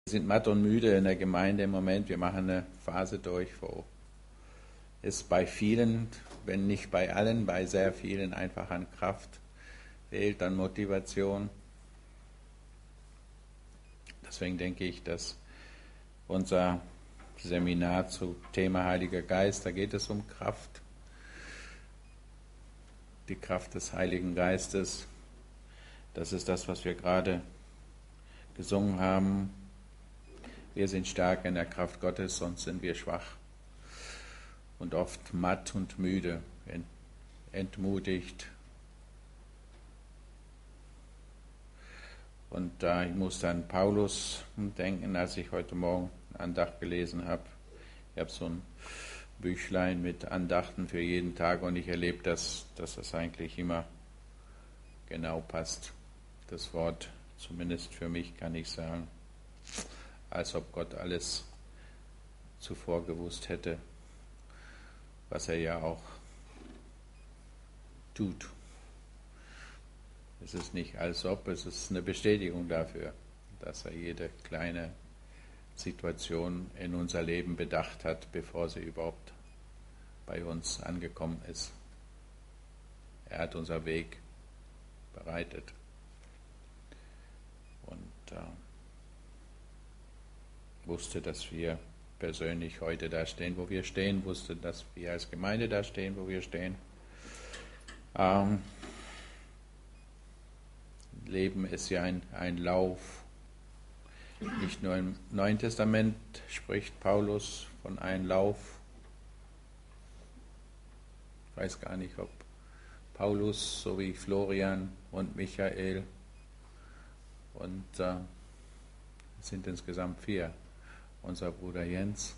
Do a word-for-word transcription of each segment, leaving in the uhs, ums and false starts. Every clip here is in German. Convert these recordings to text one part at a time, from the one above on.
Wir sind matt und müde in der Gemeinde im Moment. Wir machen eine Phase durch, wo es bei vielen, wenn nicht bei allen, bei sehr vielen einfach an Kraft fehlt, an Motivation. Deswegen denke ich, dass unser Seminar zu Thema Heiliger Geist, da geht es um Kraft. Die Kraft des Heiligen Geistes, das ist das, was wir gerade gesungen haben. Wir sind stark in der Kraft Gottes, sonst sind wir schwach und oft matt und müde, entmutigt. Und da ich musste an Paulus denken, als ich heute Morgen Andacht gelesen habe. Ich habe so ein Büchlein mit Andachten für jeden Tag und ich erlebe, dass, dass das eigentlich immer genau passt. Das Wort, zumindest für mich, kann ich sagen, als ob Gott alles zuvor gewusst hätte, was er ja auch tut. Es ist nicht als ob, es ist eine Bestätigung dafür, dass er jede kleine Situation in unser Leben bedacht hat, bevor sie überhaupt bei uns angekommen ist. Er hat unser Weg bereitet. Und äh, wusste, dass wir persönlich heute da stehen, wo wir stehen, wusste, dass wir als Gemeinde da stehen, wo wir stehen. Ähm, Leben ist ja ein, ein Lauf. Nicht nur im Neuen Testament spricht Paulus von einem Lauf. Ich weiß gar nicht, ob Paulus sowie Florian und Michael und äh, es sind insgesamt vier, unser Bruder Jens,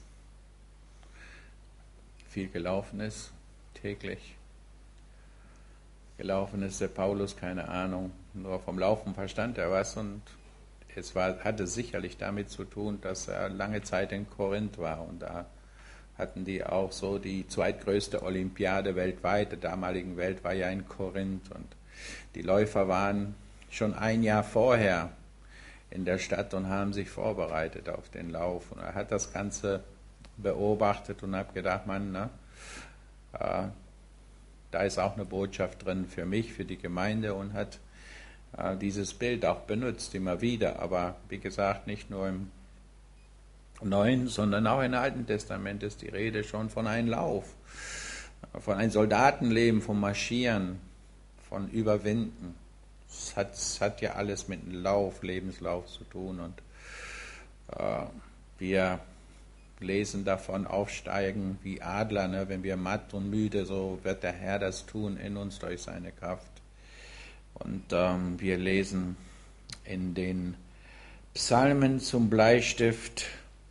viel gelaufen ist, täglich. Gelaufen ist der Paulus, keine Ahnung, nur vom Laufen verstand er was und es war, hatte sicherlich damit zu tun, dass er lange Zeit in Korinth war und da hatten die auch so die zweitgrößte Olympiade weltweit, der damaligen Welt war ja in Korinth und die Läufer waren schon ein Jahr vorher in der Stadt und haben sich vorbereitet auf den Lauf und er hat das Ganze beobachtet und hat gedacht, Mann, ne, äh, da ist auch eine Botschaft drin für mich, für die Gemeinde und hat äh, dieses Bild auch benutzt, immer wieder. Aber wie gesagt, nicht nur im Neuen, sondern auch im Alten Testament ist die Rede schon von einem Lauf, von einem Soldatenleben, vom Marschieren, von Überwinden. Es hat, es hat ja alles mit einem Lauf, Lebenslauf zu tun und äh, wir lesen davon aufsteigen wie Adler, ne? Wenn wir matt und müde, so wird der Herr das tun in uns durch seine Kraft. Und ähm, wir lesen in den Psalmen zum Bleistift,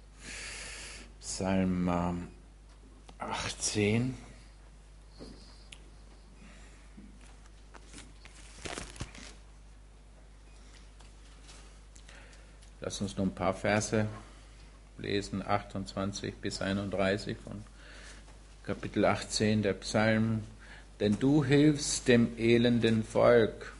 Psalm ähm, achtzehn. Lass uns noch ein paar Verse lesen, achtundzwanzig bis einunddreißig von Kapitel achtzehn der Psalm. Denn du hilfst dem elenden Volk,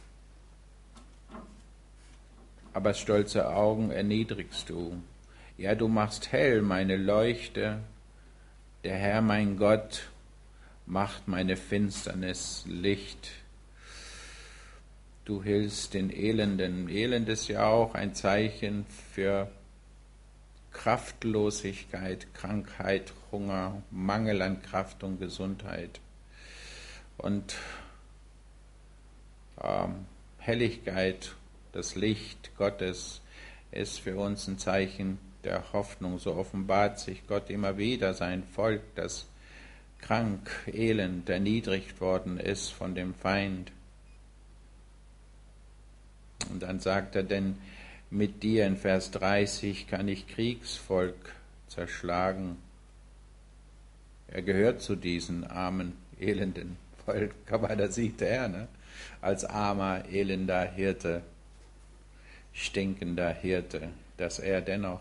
aber stolze Augen erniedrigst du. Ja, du machst hell meine Leuchte, der Herr mein Gott macht meine Finsternis Licht. Du hilfst den Elenden. Elend ist ja auch ein Zeichen für Kraftlosigkeit, Krankheit, Hunger, Mangel an Kraft und Gesundheit. Und ähm, Helligkeit, das Licht Gottes ist für uns ein Zeichen der Hoffnung. So offenbart sich Gott immer wieder sein Volk, das krank, elend, erniedrigt worden ist von dem Feind. Und dann sagt er, denn mit dir in Vers dreißig kann ich Kriegsvolk zerschlagen. Er gehört zu diesen armen, elenden Volk, aber da sieht er, ne? Als armer, elender Hirte, stinkender Hirte, dass er dennoch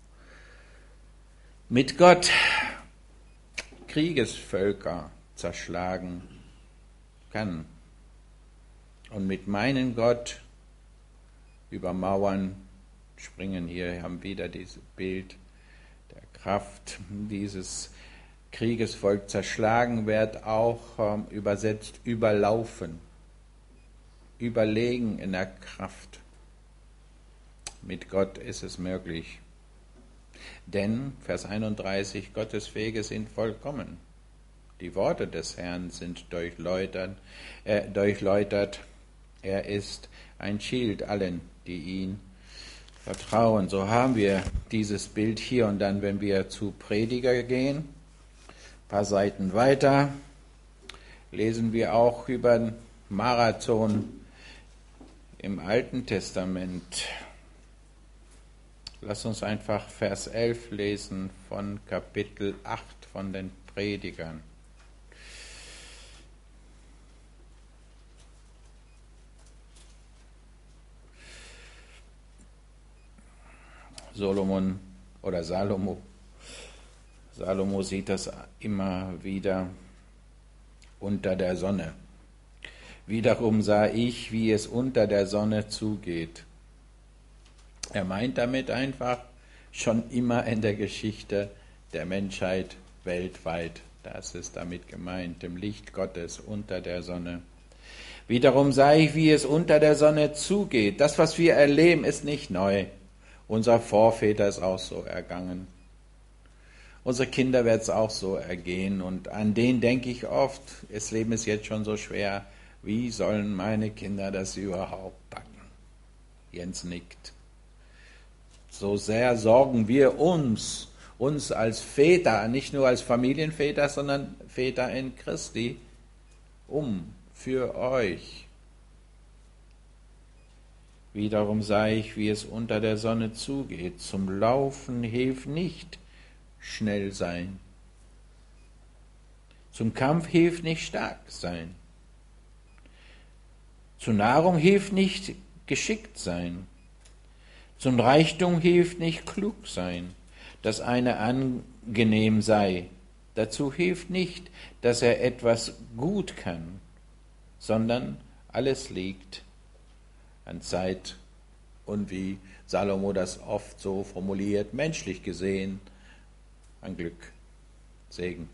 mit Gott Kriegesvölker zerschlagen kann und mit meinem Gott über Mauern springen hier, haben wieder dieses Bild der Kraft dieses Kriegesvolk zerschlagen, wird auch ähm, übersetzt überlaufen, überlegen in der Kraft. Mit Gott ist es möglich. Denn, Vers einunddreißig, Gottes Wege sind vollkommen. Die Worte des Herrn sind durchläutert, äh, durchläutert. Er ist ein Schild allen, die ihn vertrauen. So haben wir dieses Bild hier. Und dann, wenn wir zu Prediger gehen, ein paar Seiten weiter, lesen wir auch über den Marathon im Alten Testament. Lass uns einfach Vers elf lesen von Kapitel acht von den Predigern. Solomon oder Salomo. Salomo sieht das immer wieder unter der Sonne. Wiederum sah ich, wie es unter der Sonne zugeht. Er meint damit einfach schon immer in der Geschichte der Menschheit weltweit. Das ist damit gemeint, dem Licht Gottes unter der Sonne. Wiederum sah ich, wie es unter der Sonne zugeht. Das, was wir erleben, ist nicht neu. Unser Vorväter ist auch so ergangen. Unsere Kinder wird es auch so ergehen. Und an denen denke ich oft, das Leben ist jetzt schon so schwer. Wie sollen meine Kinder das überhaupt packen? Jens nickt. So sehr sorgen wir uns, uns als Väter, nicht nur als Familienväter, sondern Väter in Christi, um, für euch. Wiederum sah ich, wie es unter der Sonne zugeht. Zum Laufen hilft nicht schnell sein. Zum Kampf hilft nicht stark sein. Zur Nahrung hilft nicht geschickt sein. Zum Reichtum hilft nicht klug sein, dass einer angenehm sei. Dazu hilft nicht, dass er etwas gut kann, sondern alles liegt an Zeit und, wie Salomo das oft so formuliert, menschlich gesehen, an Glück, Segen.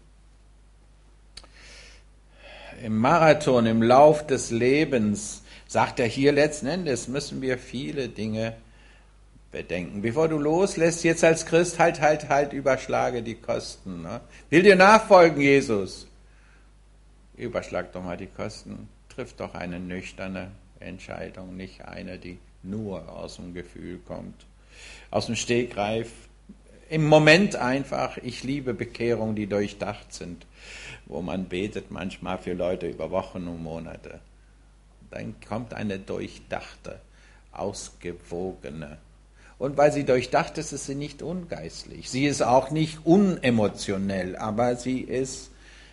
Im Marathon, im Lauf des Lebens, sagt er hier letzten Endes, müssen wir viele Dinge bedenken. Bevor du loslässt, jetzt als Christ, halt, halt, halt, überschlage die Kosten. Ne? Will dir nachfolgen, Jesus? Überschlag doch mal die Kosten. Triff doch eine nüchterne Entscheidung, nicht eine, die nur aus dem Gefühl kommt. Aus dem Stegreif. Im Moment einfach, ich liebe Bekehrungen, die durchdacht sind, wo man betet manchmal für Leute über Wochen und Monate. Dann kommt eine durchdachte, ausgewogene. Und weil sie durchdacht ist, ist sie nicht ungeistlich. Sie ist auch nicht unemotionell, aber sie ist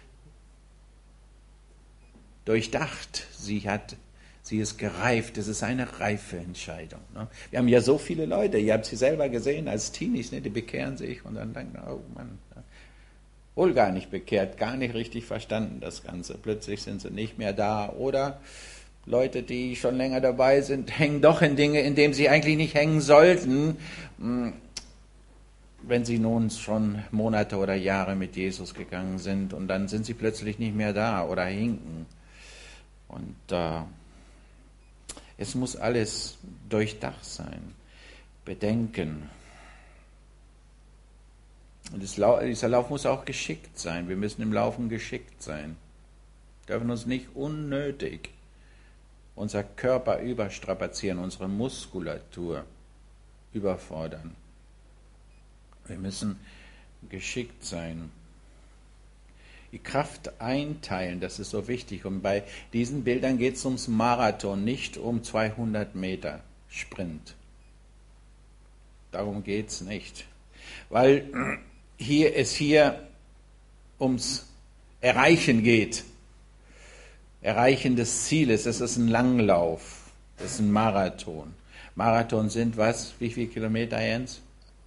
durchdacht. Sie hat, sie ist gereift. Es ist eine reife Entscheidung. Ne? Wir haben ja so viele Leute, ihr habt sie selber gesehen als Teenies, ne? Die bekehren sich und dann denken, oh Mann, wohl gar nicht bekehrt, gar nicht richtig verstanden das Ganze. Plötzlich sind sie nicht mehr da. Oder Leute, die schon länger dabei sind, hängen doch in Dinge, in denen sie eigentlich nicht hängen sollten, wenn sie nun schon Monate oder Jahre mit Jesus gegangen sind und dann sind sie plötzlich nicht mehr da oder hinken. Und äh, es muss alles durchdacht sein, bedenken. Und das Lau- dieser Lauf muss auch geschickt sein. Wir müssen im Laufen geschickt sein. Wir dürfen uns nicht unnötig unser Körper überstrapazieren, unsere Muskulatur überfordern. Wir müssen geschickt sein. Die Kraft einteilen, das ist so wichtig. Und bei diesen Bildern geht es ums Marathon, nicht um zweihundert Meter Sprint. Darum geht es nicht. Weil hier es hier ums Erreichen geht. Erreichen des Zieles. Es ist ein Langlauf. Das ist ein Marathon. Marathon sind was? Wie viele Kilometer, Jens?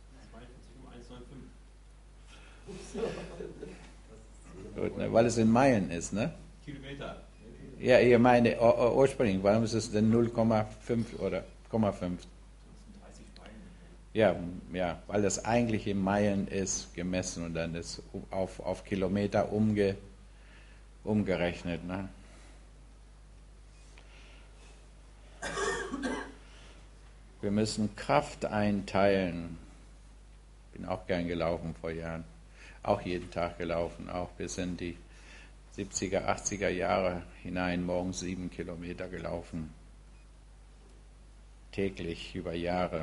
Gut, ne? Weil es in Meilen ist, ne? Kilometer. Ja, ihr meine ursprünglich. Warum ist es denn null Komma fünf oder null Komma fünf? dreißig Meilen. Ja, ja, weil das eigentlich in Meilen ist, gemessen und dann ist auf, auf Kilometer umge, umgerechnet. Ne? Wir müssen Kraft einteilen. Bin auch gern gelaufen vor Jahren. Auch jeden Tag gelaufen, auch bis in die siebziger, achtziger Jahre hinein, morgens sieben Kilometer gelaufen. Täglich, über Jahre.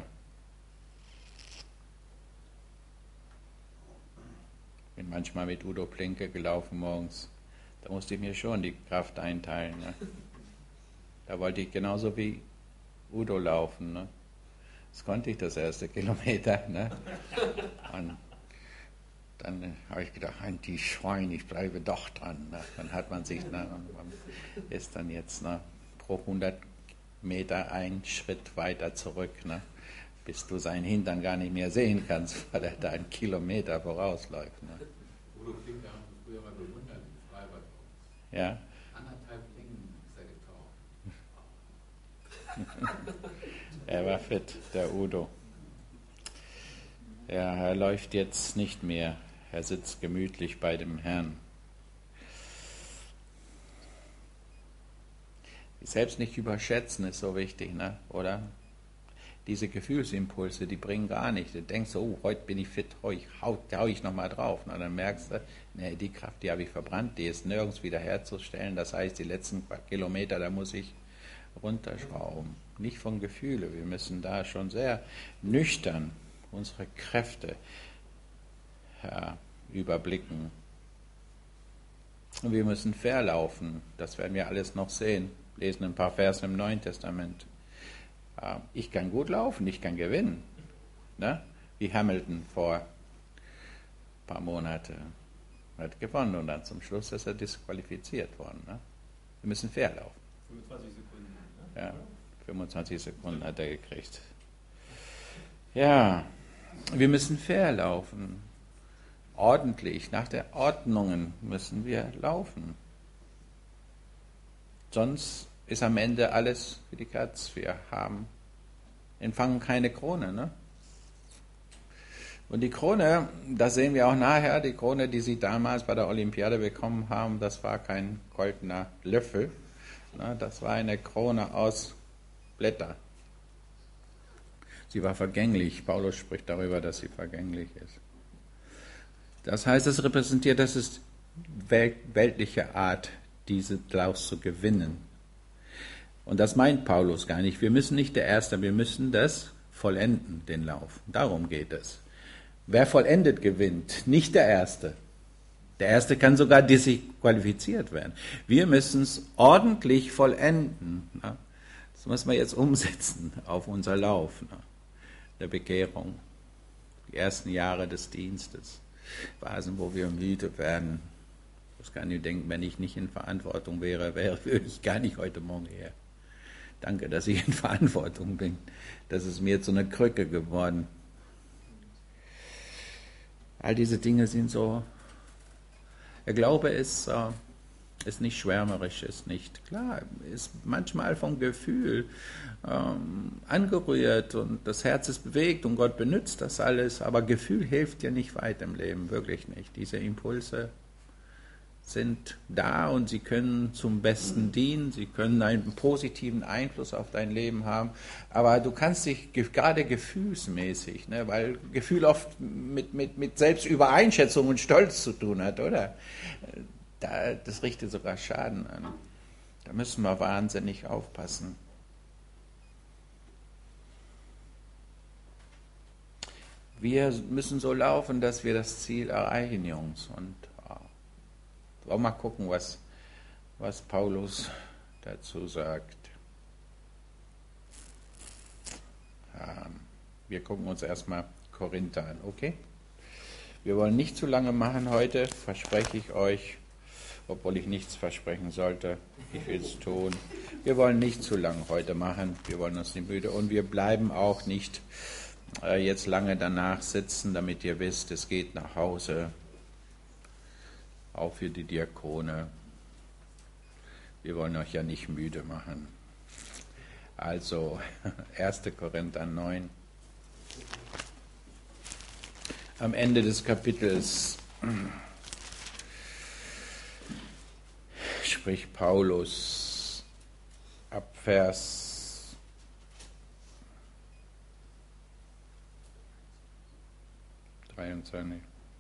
Bin manchmal mit Udo Plinke gelaufen morgens. Da musste ich mir schon die Kraft einteilen. Ne? Da wollte ich genauso wie Udo laufen. Ne? Das konnte ich das erste Kilometer. Ne? Und dann habe ich gedacht, die Schwein, ich bleibe doch dran. Ne? Dann hat man sich, ne, man ist dann jetzt ne, pro hundert Meter einen Schritt weiter zurück, ne? Bis du seinen Hintern gar nicht mehr sehen kannst, weil er da einen Kilometer vorausläuft. Ne? Udo Plinke haben wir früher mal bewundert im Freibad. Ja. Anderthalb Längen ist er getaucht. Er war fit, der Udo. Ja, er läuft jetzt nicht mehr. Er sitzt gemütlich bei dem Herrn. Selbst nicht überschätzen ist so wichtig, ne? Oder? Diese Gefühlsimpulse, die bringen gar nichts. Du denkst so, oh, heute bin ich fit, heute hau, hau ich nochmal drauf. Na, dann merkst du, nee, die Kraft, die habe ich verbrannt, die ist nirgends wieder herzustellen. Das heißt, die letzten paar Kilometer, da muss ich runterschrauben. Nicht von Gefühle. Wir müssen da schon sehr nüchtern unsere Kräfte ja, überblicken. Und wir müssen fair laufen. Das werden wir alles noch sehen. Lesen ein paar Verse im Neuen Testament. Ich kann gut laufen, ich kann gewinnen. Ne? Wie Hamilton vor ein paar Monaten hat gewonnen und dann zum Schluss ist er disqualifiziert worden. Ne? Wir müssen fair laufen. fünfundzwanzig Sekunden. Ne? Ja, fünfundzwanzig Sekunden hat er gekriegt. Ja, wir müssen fair laufen. Ordentlich, nach der Ordnungen müssen wir laufen. Sonst ist am Ende alles für die Katz. Wir haben, empfangen keine Krone. Ne? Und die Krone, das sehen wir auch nachher, die Krone, die sie damals bei der Olympiade bekommen haben, das war kein goldener Löffel. Ne? Das war eine Krone aus Blätter. Sie war vergänglich. Paulus spricht darüber, dass sie vergänglich ist. Das heißt, es repräsentiert, das ist weltliche Art, diese Lauf zu gewinnen. Und das meint Paulus gar nicht. Wir müssen nicht der Erste, wir müssen das vollenden, den Lauf. Darum geht es. Wer vollendet, gewinnt, nicht der Erste. Der Erste kann sogar disqualifiziert werden. Wir müssen es ordentlich vollenden. Das müssen wir jetzt umsetzen auf unser Lauf der Bekehrung. Die ersten Jahre des Dienstes. Phasen, wo wir müde werden. Das kann ich denken, wenn ich nicht in Verantwortung wäre, wäre würde ich gar nicht heute Morgen her. Danke, dass ich in Verantwortung bin. Das ist mir jetzt so eine Krücke geworden. All diese Dinge sind so. Der Glaube ist, äh, ist nicht schwärmerisch, ist nicht klar, ist manchmal vom Gefühl ähm, angerührt und das Herz ist bewegt und Gott benutzt das alles, aber Gefühl hilft dir nicht weit im Leben, wirklich nicht. Diese Impulse sind da und sie können zum Besten dienen, sie können einen positiven Einfluss auf dein Leben haben, aber du kannst dich gerade gefühlsmäßig, ne, weil Gefühl oft mit, mit, mit Selbstübereinschätzung und Stolz zu tun hat, oder? Da, das richtet sogar Schaden an. Da müssen wir wahnsinnig aufpassen. Wir müssen so laufen, dass wir das Ziel erreichen, Jungs, und auch mal gucken, was, was Paulus dazu sagt. Ähm, wir gucken uns erstmal Korinther an, okay? Wir wollen nicht zu lange machen heute, verspreche ich euch, obwohl ich nichts versprechen sollte. Ich will es tun. Wir wollen nicht zu lange heute machen, wir wollen uns nicht müde und wir bleiben auch nicht äh, jetzt lange danach sitzen, damit ihr wisst, es geht nach Hause. Auch für die Diakone. Wir wollen euch ja nicht müde machen. Also erster Korinther neun. am Ende des Kapitels spricht Paulus ab Vers dreiundzwanzig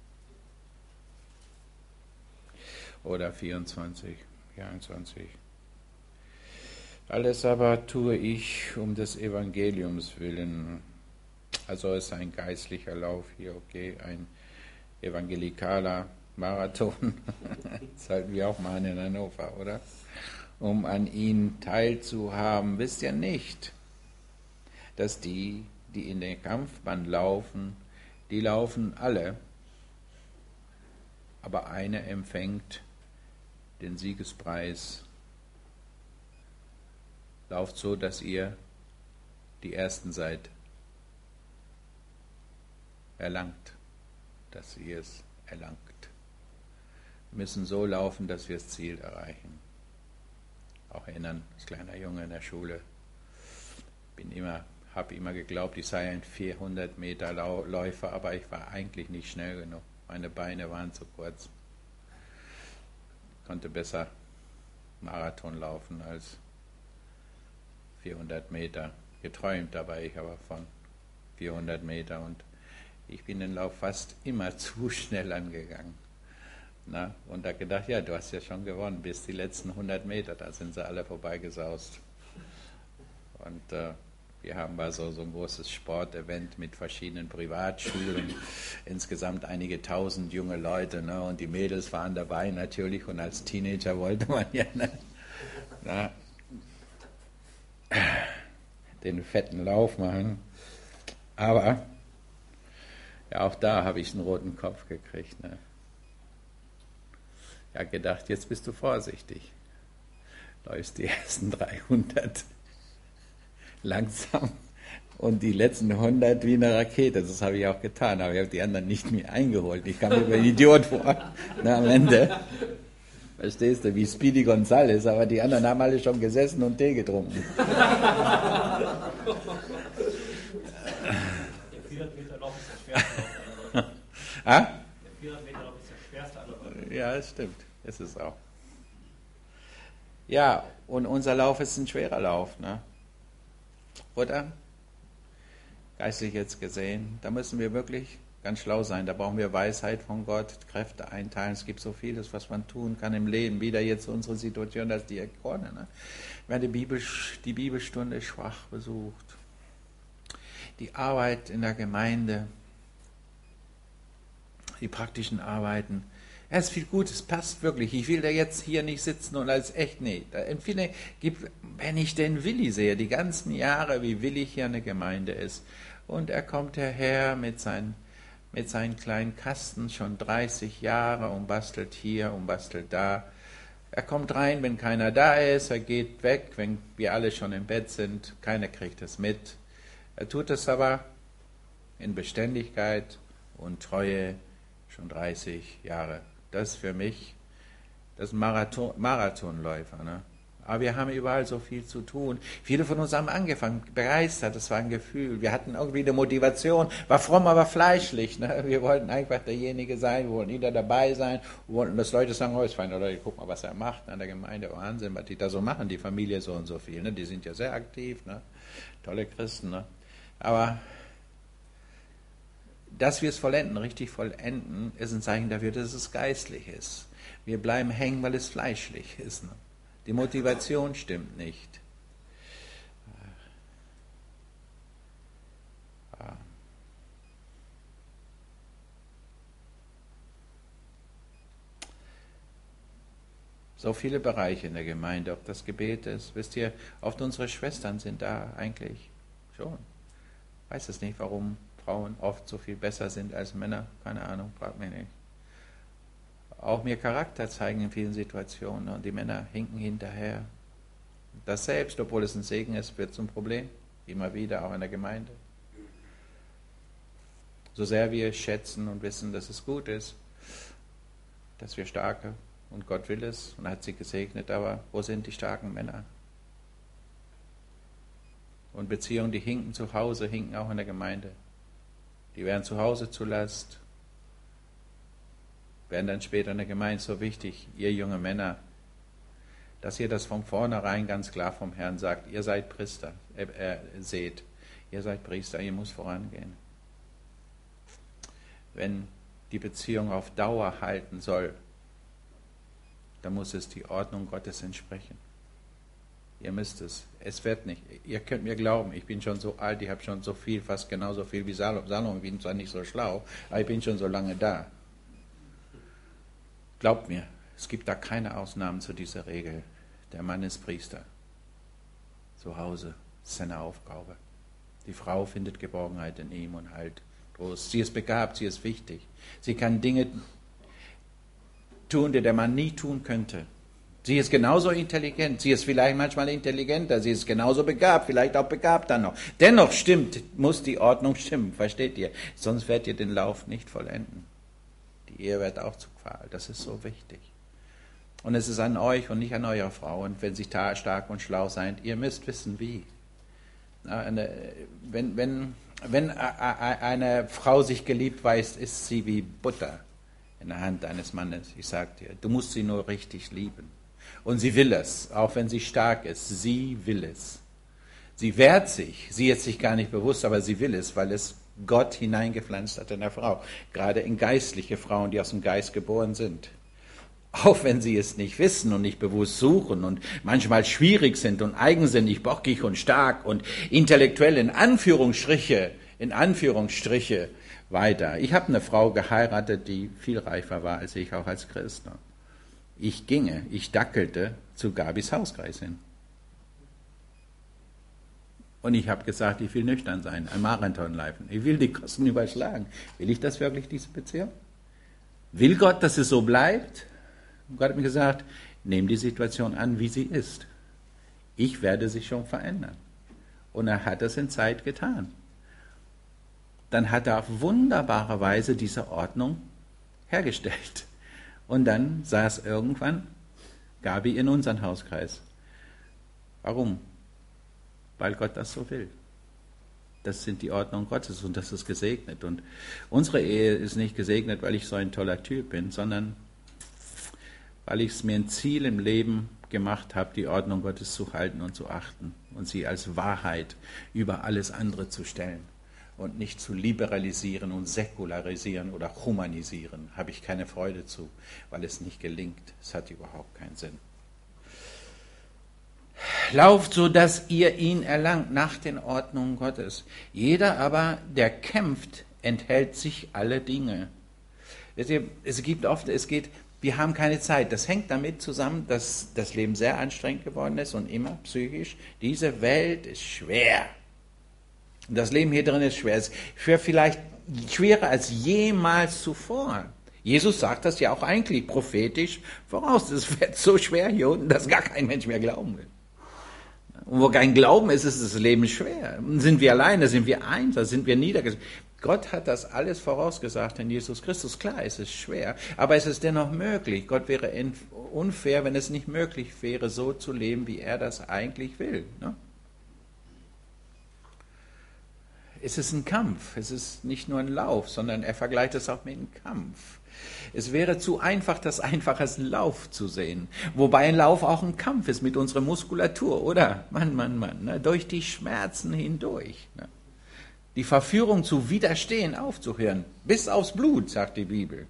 oder vierundzwanzig, vierundzwanzig. Alles aber tue ich um des Evangeliums willen. Also ist ein geistlicher Lauf hier, okay, ein evangelikaler Marathon. Das halten wir auch mal in Hannover, oder? Um an ihn teilzuhaben. Wisst ihr nicht, dass die, die in den Kampfbahn laufen, die laufen alle, aber einer empfängt den Siegespreis. Lauft so, dass ihr die Ersten seid. Erlangt, dass ihr es erlangt. Wir müssen so laufen, dass wir das Ziel erreichen. Auch erinnern, als kleiner Junge in der Schule, bin immer, habe immer geglaubt, ich sei ein vierhundert Meter Läufer, aber ich war eigentlich nicht schnell genug. Meine Beine waren zu kurz. Ich konnte besser Marathon laufen als vierhundert Meter. Geträumt dabei ich aber von vierhundert Meter und ich bin den Lauf fast immer zu schnell angegangen. Na, und da gedacht, ja, du hast ja schon gewonnen, bis die letzten hundert Meter, da sind sie alle vorbeigesaust. Und äh, wir haben also so ein großes Sportevent mit verschiedenen Privatschulen, insgesamt einige tausend junge Leute, ne, und die Mädels waren dabei natürlich und als Teenager wollte man ja ne, na, den fetten Lauf machen. Aber ja, auch da habe ich einen roten Kopf gekriegt. Ne? Ja, gedacht, jetzt bist du vorsichtig. Läufst die ersten dreihundert langsam und die letzten hundert wie eine Rakete. Das habe ich auch getan, aber ich habe die anderen nicht mehr eingeholt. Ich kam mir über einen Idiot vor. Na, am Ende, verstehst du, wie Speedy Gonzales, aber die anderen haben alle schon gesessen und Tee getrunken. Ah? Der vierhundert Meter Lauf ist der schwerste aller Läufe. Ja, das stimmt. Das ist auch. Ja, und unser Lauf ist ein schwerer Lauf, ne? Oder? Geistlich jetzt gesehen. Da müssen wir wirklich ganz schlau sein. Da brauchen wir Weisheit von Gott, Kräfte einteilen. Es gibt so vieles, was man tun kann im Leben. Wieder jetzt unsere Situation als Diakone. Ne? Wer die, Bibel, die Bibelstunde schwach besucht, die Arbeit in der Gemeinde, die praktischen Arbeiten. Ja, es ist viel Gutes, passt wirklich. Ich will da jetzt hier nicht sitzen und als echt, nee. Da empfinde, wenn ich den Willi sehe, die ganzen Jahre, wie willig hier eine Gemeinde ist. Und er kommt hierher mit seinen, mit seinen kleinen Kasten, schon dreißig Jahre, und bastelt hier und bastelt da. Er kommt rein, wenn keiner da ist, er geht weg, wenn wir alle schon im Bett sind, keiner kriegt es mit. Er tut es aber in Beständigkeit und Treue, schon dreißig Jahre. Das ist für mich, das ist ein Marathon, Marathonläufer. Ne? Aber wir haben überall so viel zu tun. Viele von uns haben angefangen, begeistert, das war ein Gefühl. Wir hatten irgendwie eine Motivation, war fromm, aber fleischlich. Ne? Wir wollten einfach derjenige sein, wir wollten jeder dabei sein, wir wollten, dass Leute sagen, oh, ist fein, oder guck mal, was er macht an der Gemeinde, Wahnsinn, was die da so machen, die Familie so und so viel. Ne? Die sind ja sehr aktiv, ne? Tolle Christen. Ne? Aber dass wir es vollenden, richtig vollenden, ist ein Zeichen dafür, dass es geistlich ist. Wir bleiben hängen, weil es fleischlich ist. Ne? Die Motivation stimmt nicht. So viele Bereiche in der Gemeinde, ob das Gebet ist. Wisst ihr, oft unsere Schwestern sind da eigentlich schon. Ich weiß es nicht, warum Frauen oft so viel besser sind als Männer. Keine Ahnung, fragt mich nicht. Auch mir Charakter zeigen in vielen Situationen und die Männer hinken hinterher. Das selbst, obwohl es ein Segen ist, wird zum Problem. Immer wieder, auch in der Gemeinde. So sehr wir schätzen und wissen, dass es gut ist, dass wir starke, und Gott will es und hat sie gesegnet, aber wo sind die starken Männer? Und Beziehungen, die hinken zu Hause, hinken auch in der Gemeinde. Die werden zu Hause zu Last werden dann später in der Gemeinde so wichtig, ihr junge Männer, dass ihr das von vornherein ganz klar vom Herrn sagt, ihr seid Priester, äh, äh, seht, ihr seid Priester, ihr müsst vorangehen. Wenn die Beziehung auf Dauer halten soll, dann muss es die Ordnung Gottes entsprechen. Ihr müsst es. Es wird nicht. Ihr könnt mir glauben, ich bin schon so alt, ich habe schon so viel, fast genauso viel wie Salom. Salom, ich bin zwar nicht so schlau, aber ich bin schon so lange da. Glaubt mir, es gibt da keine Ausnahmen zu dieser Regel. Der Mann ist Priester. Zu Hause ist seine Aufgabe. Die Frau findet Geborgenheit in ihm und Halt, Trost. Sie ist begabt, sie ist wichtig. Sie kann Dinge tun, die der Mann nie tun könnte. Sie ist genauso intelligent, sie ist vielleicht manchmal intelligenter, sie ist genauso begabt, vielleicht auch begabter noch. Dennoch stimmt, muss die Ordnung stimmen, versteht ihr? Sonst werdet ihr den Lauf nicht vollenden. Die Ehe wird auch zu Qual, das ist so wichtig. Und es ist an euch und nicht an eurer Frau. Und wenn sie stark und schlau seid, ihr müsst wissen, wie. Wenn, wenn, wenn eine Frau sich geliebt weiß, ist sie wie Butter in der Hand eines Mannes. Ich sage dir, du musst sie nur richtig lieben. Und sie will es, auch wenn sie stark ist. Sie will es. Sie wehrt sich. Sie ist sich gar nicht bewusst, aber sie will es, weil es Gott hineingepflanzt hat in der Frau. Gerade in geistliche Frauen, die aus dem Geist geboren sind. Auch wenn sie es nicht wissen und nicht bewusst suchen und manchmal schwierig sind und eigensinnig, bockig und stark und intellektuell in Anführungsstriche, in Anführungsstriche weiter. Ich habe eine Frau geheiratet, die viel reifer war als ich, auch als Christ. Ich ginge, ich dackelte zu Gabis Hauskreis hin. Und ich habe gesagt, ich will nüchtern sein, ein Marathon laufen. Ich will die Kosten überschlagen. Will ich das wirklich, diese Beziehung? Will Gott, dass es so bleibt? Und Gott hat mir gesagt, nimm die Situation an, wie sie ist. Ich werde sich schon verändern. Und er hat das in Zeit getan. Dann hat er auf wunderbare Weise diese Ordnung hergestellt. Und dann saß irgendwann Gabi in unseren Hauskreis. Warum? Weil Gott das so will. Das sind die Ordnungen Gottes und das ist gesegnet. Und unsere Ehe ist nicht gesegnet, weil ich so ein toller Typ bin, sondern weil ich es mir ein Ziel im Leben gemacht habe, die Ordnung Gottes zu halten und zu achten und sie als Wahrheit über alles andere zu stellen und nicht zu liberalisieren und säkularisieren oder humanisieren. Habe ich keine Freude zu, weil es nicht gelingt. Es hat überhaupt keinen Sinn. Lauft, so dass ihr ihn erlangt nach den Ordnungen Gottes. Jeder aber, der kämpft, enthält sich alle Dinge. Es gibt oft, es geht, wir haben keine Zeit. Das hängt damit zusammen, dass das Leben sehr anstrengend geworden ist und immer psychisch. Diese Welt ist schwer. Und das Leben hier drin ist schwer. Es ist schwer, vielleicht schwerer als jemals zuvor. Jesus sagt das ja auch eigentlich prophetisch voraus. Es wird so schwer hier unten, dass gar kein Mensch mehr glauben will. Und wo kein Glauben ist, ist das Leben schwer. Sind wir alleine, sind wir einsam, sind wir niedergesetzt. Gott hat das alles vorausgesagt in Jesus Christus. Klar, es ist schwer, aber es ist dennoch möglich. Gott wäre unfair, wenn es nicht möglich wäre, so zu leben, wie er das eigentlich will. Ne? Es ist ein Kampf, es ist nicht nur ein Lauf, sondern er vergleicht es auch mit einem Kampf. Es wäre zu einfach, das einfach als Lauf zu sehen. Wobei ein Lauf auch ein Kampf ist mit unserer Muskulatur, oder? Mann, Mann, Mann, ne? Durch die Schmerzen hindurch. Ne? Die Verführung zu widerstehen, aufzuhören, bis aufs Blut, sagt die Bibel.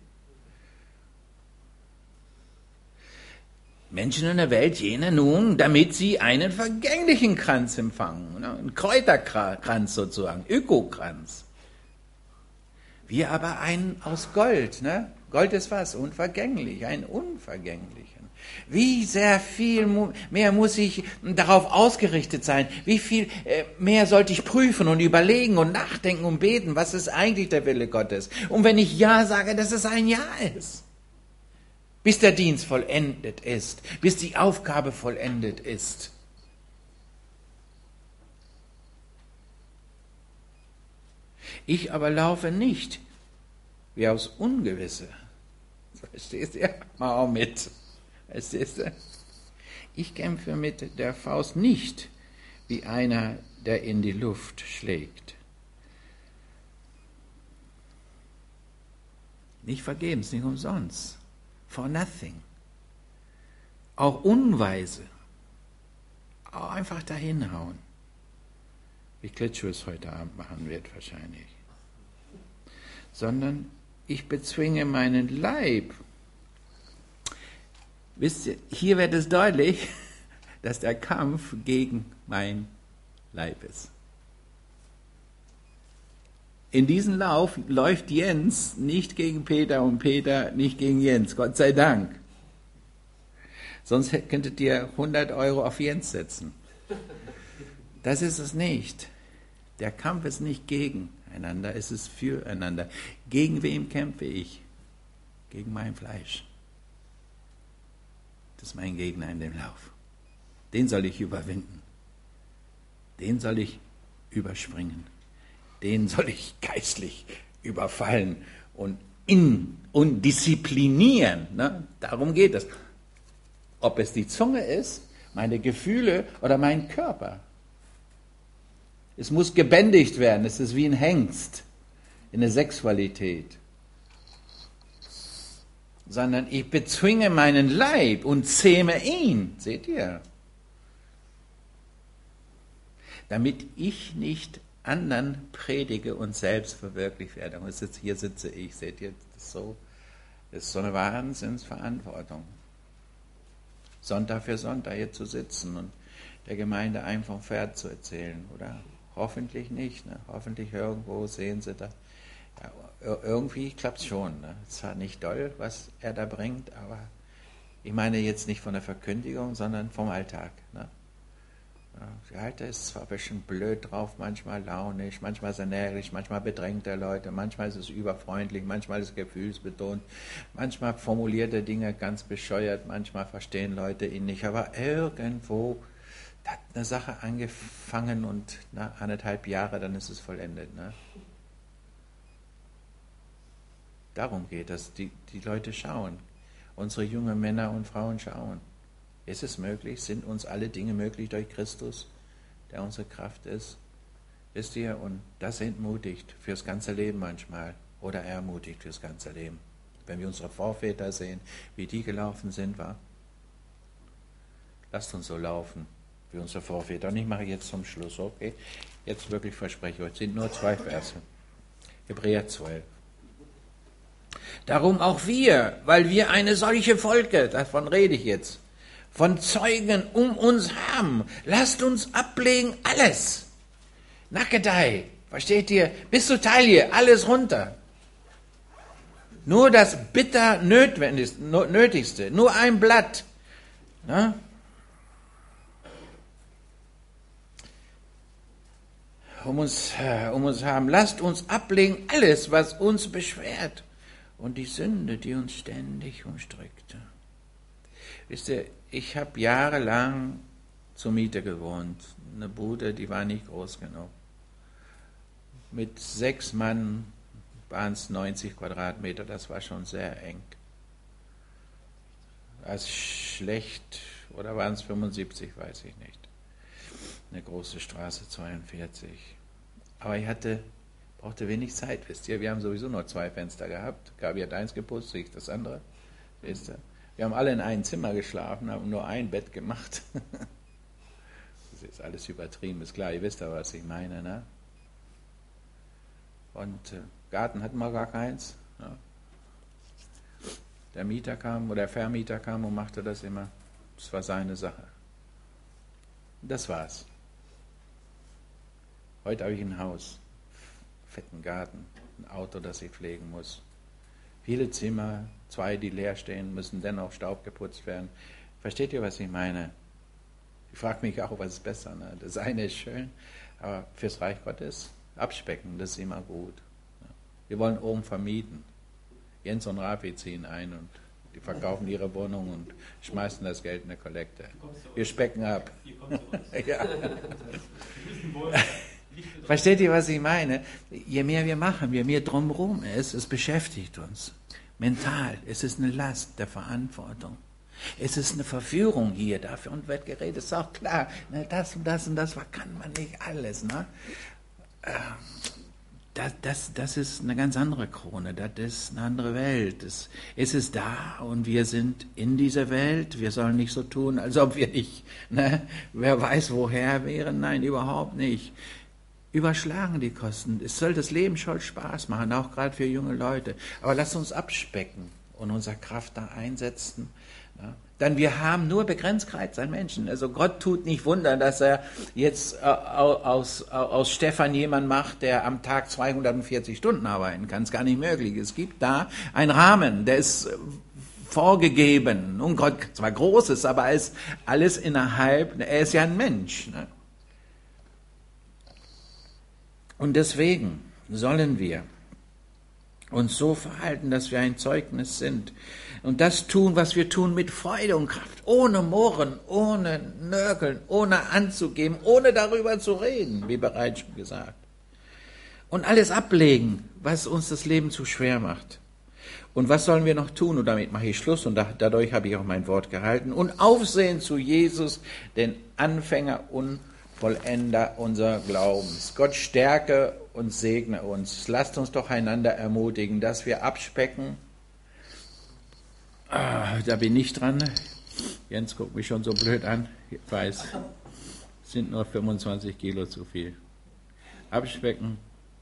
Menschen in der Welt jene nun, damit sie einen vergänglichen Kranz empfangen, ne? Einen Kräuterkranz sozusagen, Ökokranz. Wir aber einen aus Gold, ne? Gold ist was? Unvergänglich, einen unvergänglichen. Wie sehr viel mehr muss ich darauf ausgerichtet sein? Wie viel mehr sollte ich prüfen und überlegen und nachdenken und beten? Was ist eigentlich der Wille Gottes? Und wenn ich Ja sage, dass es ein Ja ist. Bis der Dienst vollendet ist, bis die Aufgabe vollendet ist. Ich aber laufe nicht wie aus Ungewisse. Verstehst du? Mal auch mit. Verstehst du? Ich kämpfe mit der Faust nicht wie einer, der in die Luft schlägt. Nicht vergebens, nicht umsonst. For nothing. Auch unweise. Auch einfach dahin hauen. Wie Klitschow es heute Abend machen wird wahrscheinlich. Sondern ich bezwinge meinen Leib. Wisst ihr, hier wird es deutlich, dass der Kampf gegen mein Leib ist. In diesem Lauf läuft Jens nicht gegen Peter und Peter nicht gegen Jens, Gott sei Dank. Sonst könntet ihr hundert Euro auf Jens setzen. Das ist es nicht. Der Kampf ist nicht gegeneinander, es ist füreinander. Gegen wem kämpfe ich? Gegen mein Fleisch. Das ist mein Gegner in dem Lauf. Den soll ich überwinden. Den soll ich überspringen. Den soll ich geistlich überfallen und, in, und disziplinieren. Ne? Darum geht es. Ob es die Zunge ist, meine Gefühle oder mein Körper. Es muss gebändigt werden. Es ist wie ein Hengst in der Sexualität. Sondern ich bezwinge meinen Leib und zähme ihn. Seht ihr? Damit ich nicht anderen predige und selbst verwirklicht werde. Und sitze, hier sitze ich, seht ihr, das ist so, das ist so eine Wahnsinnsverantwortung. Sonntag für Sonntag hier zu sitzen und der Gemeinde einen vom Pferd zu erzählen, oder? Hoffentlich nicht, ne? Hoffentlich irgendwo sehen sie da. Ja, irgendwie klappt es schon. Ne? Es ist zwar nicht doll, was er da bringt, aber ich meine jetzt nicht von der Verkündigung, sondern vom Alltag. Ne? Der Alter ist zwar ein bisschen blöd drauf, manchmal launisch, manchmal ist er närrisch, manchmal bedrängt er Leute, manchmal ist es überfreundlich, manchmal ist es gefühlsbetont, manchmal formuliert er Dinge ganz bescheuert, manchmal verstehen Leute ihn nicht, aber irgendwo hat eine Sache angefangen und nach anderthalb Jahre, dann ist es vollendet. Ne? Darum geht es, die, die Leute schauen, unsere jungen Männer und Frauen schauen. Ist es möglich? Sind uns alle Dinge möglich durch Christus, der unsere Kraft ist? Wisst ihr? Und das entmutigt fürs ganze Leben manchmal oder ermutigt fürs ganze Leben. Wenn wir unsere Vorväter sehen, wie die gelaufen sind, war. Lasst uns so laufen wie unsere Vorväter. Und ich mache jetzt zum Schluss, okay? Jetzt wirklich verspreche ich euch, es sind nur zwei Verse. Hebräer zwölf. Darum auch wir, weil wir eine solche Volke, davon rede ich jetzt, von Zeugen um uns haben. Lasst uns ablegen alles. Nackedei, versteht ihr? Bis zur Taille, alles runter. Nur das bitter Nötigste, nur ein Blatt. Na? Um uns, um uns haben. Lasst uns ablegen alles, was uns beschwert. Und die Sünde, die uns ständig umstrickt. Wisst ihr, ich habe jahrelang zur Miete gewohnt. Eine Bude, die war nicht groß genug. Mit sechs Mann waren es neunzig Quadratmeter, das war schon sehr eng. War es schlecht oder waren es fünfundsiebzig, weiß ich nicht. Eine große Straße, zweiundvierzig. Aber ich hatte, brauchte wenig Zeit, wisst ihr. Wir haben sowieso nur zwei Fenster gehabt. Gabi hat eins geputzt, ich das andere. Wisst ihr? Wir haben alle in einem Zimmer geschlafen, haben nur ein Bett gemacht. Das ist alles übertrieben, ist klar, ihr wisst ja, was ich meine. Ne? Und äh, Garten hatten wir gar keins. Ja. Der Mieter kam oder der Vermieter kam und machte das immer. Das war seine Sache. Das war's. Heute habe ich ein Haus, fetten Garten, ein Auto, das ich pflegen muss. Viele Zimmer, zwei, die leer stehen, müssen dennoch Staub geputzt werden. Versteht ihr, was ich meine? Ich frage mich auch, was ist besser. Ne? Das eine ist schön, aber fürs Reich Gottes abspecken, das ist immer gut. Wir wollen oben vermieten. Jens und Rafi ziehen ein und die verkaufen ihre Wohnung und schmeißen das Geld in eine Kollekte. Wir specken ab. Ja. Versteht ihr, was ich meine? Je mehr wir machen, je mehr drumherum ist, es beschäftigt uns. Mental, es ist eine Last der Verantwortung. Es ist eine Verführung hier, dafür wird geredet, ist auch klar. Ne, das und das und das kann man nicht alles. Ne? das, das, das ist eine ganz andere Krone, das ist eine andere Welt. Es, es ist da und wir sind in dieser Welt. Wir sollen nicht so tun, als ob wir nicht, ne, wer weiß woher wären. Nein, überhaupt nicht. Überschlagen die Kosten. Es soll das Leben schon Spaß machen, auch gerade für junge Leute. Aber lasst uns abspecken und unsere Kraft da einsetzen. Ja. Denn wir haben nur Begrenztheit an Menschen. Also Gott tut nicht Wunder, dass er jetzt aus, aus Stefan jemanden macht, der am Tag zweihundertvierzig Stunden arbeiten kann. Das ist gar nicht möglich. Es gibt da einen Rahmen, der ist vorgegeben. Und Gott zwar groß ist, aber er ist alles innerhalb, er ist ja ein Mensch. Ne? Und deswegen sollen wir uns so verhalten, dass wir ein Zeugnis sind. Und das tun, was wir tun, mit Freude und Kraft, ohne Murren, ohne Nörgeln, ohne anzugeben, ohne darüber zu reden, wie bereits schon gesagt. Und alles ablegen, was uns das Leben zu schwer macht. Und was sollen wir noch tun? Und damit mache ich Schluss und dadurch habe ich auch mein Wort gehalten. Und aufsehen zu Jesus, den Anfänger und Vollender unser Glaubens. Gott stärke und segne uns. Lasst uns doch einander ermutigen, dass wir abspecken. Ah, da bin ich dran. Jens guckt mich schon so blöd an. Ich weiß, es sind nur fünfundzwanzig Kilo zu viel. Abspecken.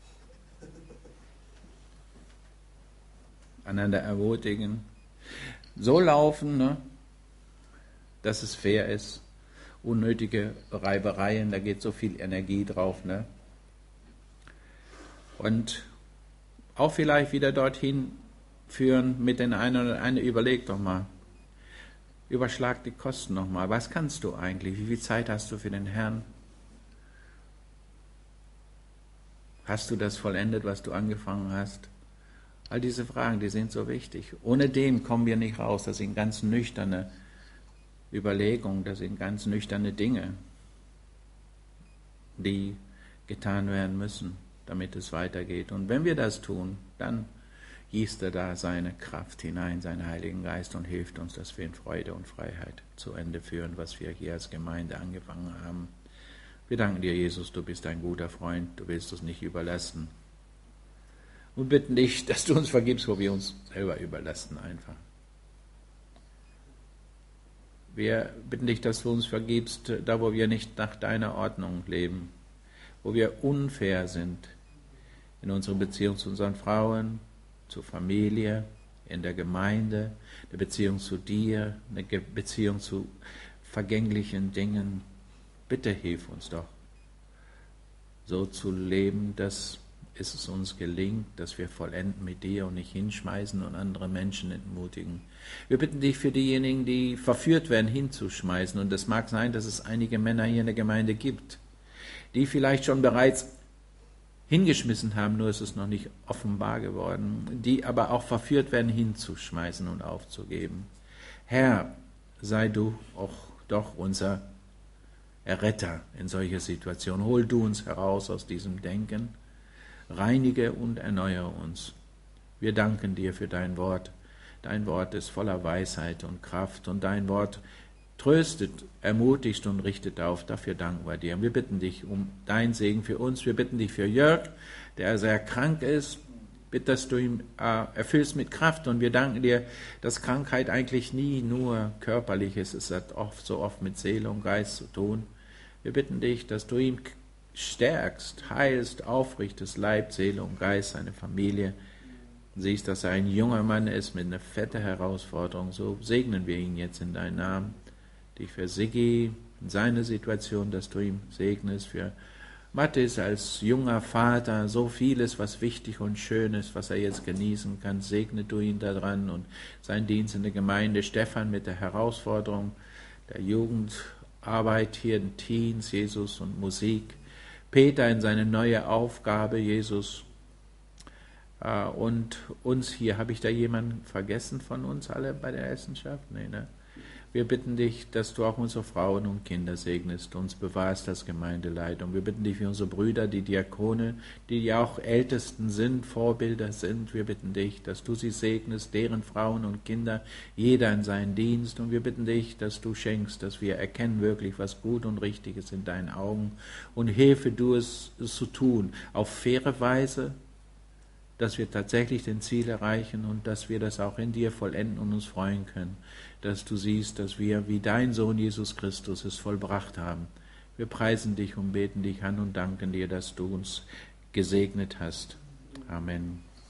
Einander ermutigen. So laufen, ne, dass es fair ist. Unnötige Reibereien, da geht so viel Energie drauf, ne? Und auch vielleicht wieder dorthin führen mit den einen oder anderen, überleg doch mal, überschlag die Kosten noch mal, was kannst du eigentlich, wie viel Zeit hast du für den Herrn? Hast du das vollendet, was du angefangen hast? All diese Fragen, die sind so wichtig. Ohne dem kommen wir nicht raus, das sind ganz nüchterne Überlegung, das sind ganz nüchterne Dinge, die getan werden müssen, damit es weitergeht. Und wenn wir das tun, dann gießt er da seine Kraft hinein, seinen Heiligen Geist und hilft uns, dass wir in Freude und Freiheit zu Ende führen, was wir hier als Gemeinde angefangen haben. Wir danken dir, Jesus, du bist ein guter Freund, du willst uns nicht überlassen. Und bitten dich, dass du uns vergibst, wo wir uns selber überlassen einfach. Wir bitten dich, dass du uns vergibst, da wo wir nicht nach deiner Ordnung leben, wo wir unfair sind in unserer Beziehung zu unseren Frauen, zur Familie, in der Gemeinde, der Beziehung zu dir, eine Beziehung zu vergänglichen Dingen. Bitte hilf uns doch, so zu leben, dass es uns gelingt, dass wir vollenden mit dir und nicht hinschmeißen und andere Menschen entmutigen. Wir bitten dich für diejenigen, die verführt werden, hinzuschmeißen. Und es mag sein, dass es einige Männer hier in der Gemeinde gibt, die vielleicht schon bereits hingeschmissen haben, nur ist es noch nicht offenbar geworden, die aber auch verführt werden, hinzuschmeißen und aufzugeben. Herr, sei du auch doch unser Erretter in solcher Situation. Hol du uns heraus aus diesem Denken. Reinige und erneuere uns. Wir danken dir für dein Wort. Dein Wort ist voller Weisheit und Kraft und dein Wort tröstet, ermutigt und richtet auf. Dafür danken wir dir. Und wir bitten dich um deinen Segen für uns. Wir bitten dich für Jörg, der sehr krank ist. Bitte, dass du ihn äh, erfüllst mit Kraft. Und wir danken dir, dass Krankheit eigentlich nie nur körperlich ist. Es hat oft so oft mit Seele und Geist zu tun. Wir bitten dich, dass du ihn stärkst, heilst, aufrichtest, Leib, Seele und Geist, seine Familie. Siehst, dass er ein junger Mann ist mit einer fetten Herausforderung. So segnen wir ihn jetzt in deinen Namen. Dich für Siggi, in seine Situation, dass du ihn segnest. Für Mathis als junger Vater, so vieles, was wichtig und schön ist, was er jetzt genießen kann. Segne du ihn daran und seinen Dienst in der Gemeinde. Stefan mit der Herausforderung der Jugendarbeit hier in Teens, Jesus und Musik. Peter in seine neue Aufgabe, Jesus. Und uns hier, habe ich da jemanden vergessen von uns alle bei der Essenschaft? Nee, ne? Wir bitten dich, dass du auch unsere Frauen und Kinder segnest, uns bewahrst als Gemeindeleitung. Wir bitten dich für unsere Brüder, die Diakone, die ja auch Ältesten sind, Vorbilder sind. Wir bitten dich, dass du sie segnest, deren Frauen und Kinder, jeder in seinen Dienst. Und wir bitten dich, dass du schenkst, dass wir erkennen wirklich, was gut und richtig ist in deinen Augen. Und hilfe du es, es zu tun, auf faire Weise, dass wir tatsächlich den Ziel erreichen und dass wir das auch in dir vollenden und uns freuen können, dass du siehst, dass wir wie dein Sohn Jesus Christus es vollbracht haben. Wir preisen dich und beten dich an und danken dir, dass du uns gesegnet hast. Amen.